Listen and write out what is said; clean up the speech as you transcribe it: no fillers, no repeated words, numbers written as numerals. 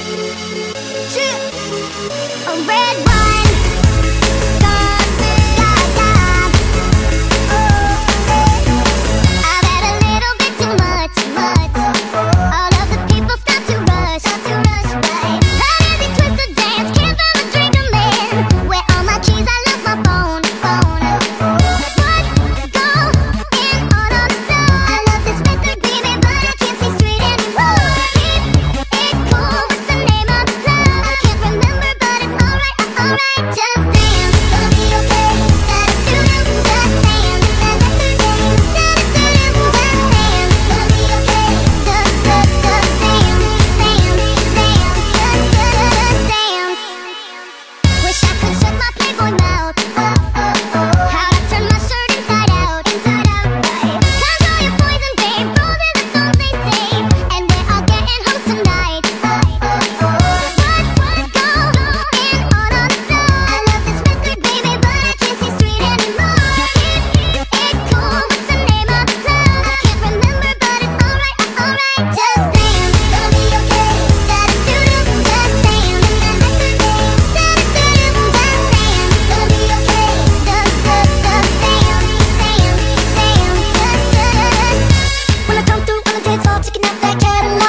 A red wine, I've had a little bit too much. All of the people start to rush right. How does he twist the dance? Can't find a drink I'm in. Where all my keys? I lost my phone. What's going on the floor? I love this record, baby, but I can't see straight anymore. Keep it cool. What's the name of the club? I can't remember, but it's alright. Just dance, gonna be okay. Da-da-doo-doo, just dance. Da-da-doo-doo, da-da-doo-doo, just dance. Gonna be okay. Just dance, dance. Wish I could shut my Playboy mouth. How'd I turn my shirt inside out, right? Control your poison, babe. Roses are all they say, and we're all getting hoes tonight. What's going on the floor? I love this record, baby, but I can't see straight anymore. Keep it cool. What's the name of the club? I can't remember, but it's alright. Just dance, gonna be okay. Da-da-doo-doo, just dance. Da-da-doo-doo, da-da-doo-doo, just dance. Gonna be okay. Just dance. When I come through on the dance hall, checking out that Cadillac.